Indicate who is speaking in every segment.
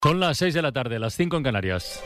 Speaker 1: Son las 6 de la tarde, las 5 en Canarias.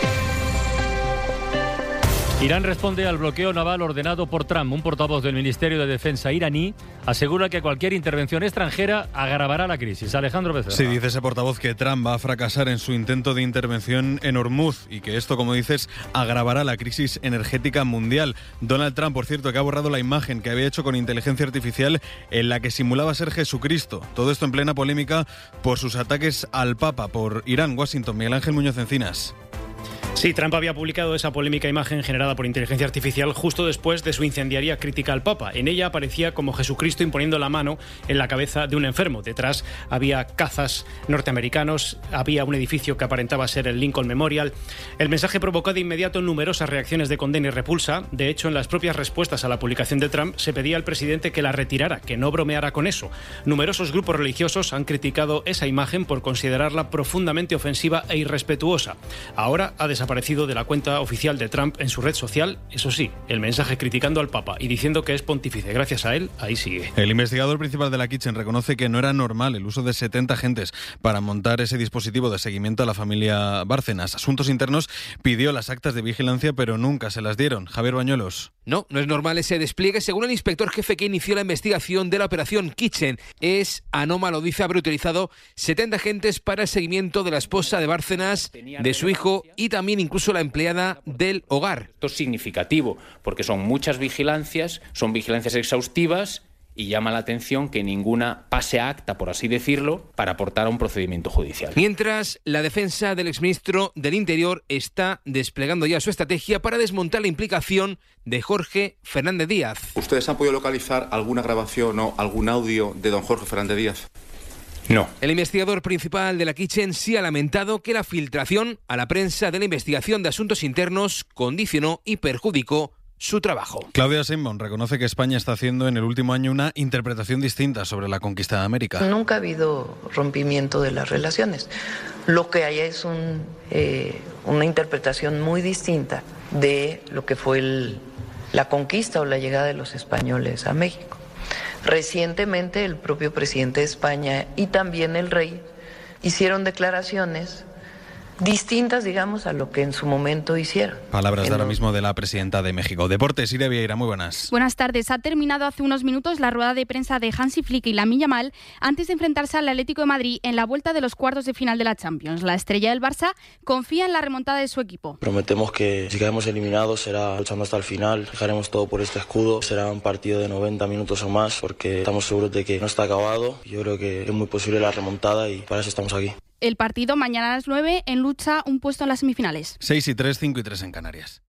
Speaker 1: Irán responde al bloqueo naval ordenado por Trump. Un portavoz del Ministerio de Defensa iraní asegura que cualquier intervención extranjera agravará la crisis. Alejandro Becerra.
Speaker 2: Sí, dice ese portavoz que Trump va a fracasar en su intento de intervención en Hormuz y que esto, como dices, agravará la crisis energética mundial. Donald Trump, por cierto, que ha borrado la imagen que había hecho con inteligencia artificial en la que simulaba ser Jesucristo. Todo esto en plena polémica por sus ataques al Papa, por Irán, Washington. Miguel Ángel Muñoz Encinas.
Speaker 3: Sí, Trump había publicado esa polémica imagen generada por inteligencia artificial justo después de su incendiaria crítica al Papa. En ella aparecía como Jesucristo imponiendo la mano en la cabeza de un enfermo. Detrás había cazas norteamericanos, había un edificio que aparentaba ser el Lincoln Memorial. El mensaje provocó de inmediato numerosas reacciones de condena y repulsa. De hecho, en las propias respuestas a la publicación de Trump se pedía al presidente que la retirara, que no bromeara con eso. Numerosos grupos religiosos han criticado esa imagen por considerarla profundamente ofensiva e irrespetuosa. Ahora ha desaparecido de la cuenta oficial de Trump en su red social, eso sí, el mensaje criticando al Papa y diciendo que es pontífice. Gracias a él, ahí sigue.
Speaker 2: El investigador principal de la Kitchen reconoce que no era normal el uso de 70 agentes para montar ese dispositivo de seguimiento a la familia Bárcenas. Asuntos Internos pidió las actas de vigilancia, pero nunca se las dieron. Javier Bañuelos.
Speaker 4: No es normal ese despliegue. Según el inspector jefe que inició la investigación de la operación Kitchen, es anómalo, dice, haber utilizado 70 agentes para el seguimiento de la esposa de Bárcenas, de su hijo y también incluso la empleada del hogar.
Speaker 5: Esto es significativo porque son muchas vigilancias, son vigilancias exhaustivas y llama la atención que ninguna pase a acta, por así decirlo, para aportar a un procedimiento judicial.
Speaker 4: Mientras, la defensa del exministro del Interior está desplegando ya su estrategia para desmontar la implicación de Jorge Fernández Díaz.
Speaker 6: ¿Ustedes han podido localizar alguna grabación o algún audio de don Jorge Fernández Díaz?
Speaker 5: No.
Speaker 4: El investigador principal de la Kitchen sí ha lamentado que la filtración a la prensa de la investigación de asuntos internos condicionó y perjudicó su trabajo.
Speaker 2: Claudia Sheinbaum reconoce que España está haciendo en el último año una interpretación distinta sobre la conquista de América.
Speaker 7: Nunca ha habido rompimiento de las relaciones. Lo que hay es una interpretación muy distinta de lo que fue la conquista o la llegada de los españoles a México. Recientemente el propio presidente de España y también el rey hicieron declaraciones distintas, digamos, a lo que en su momento hicieron.
Speaker 2: Palabras de ahora mismo de la presidenta de México. Deportes, Iria Vieira, muy buenas.
Speaker 8: Buenas tardes. Ha terminado hace unos minutos la rueda de prensa de Hansi Flick y Lamine Yamal antes de enfrentarse al Atlético de Madrid en la vuelta de los cuartos de final de la Champions. La estrella del Barça confía en la remontada de su equipo.
Speaker 9: Prometemos que si quedamos eliminados será luchando hasta el final, dejaremos todo por este escudo, será un partido de 90 minutos o más porque estamos seguros de que no está acabado. Yo creo que es muy posible la remontada y para eso estamos aquí.
Speaker 8: El partido mañana a las 9 en lucha un puesto en las semifinales.
Speaker 2: 6 y 3, 5 y 3 en Canarias.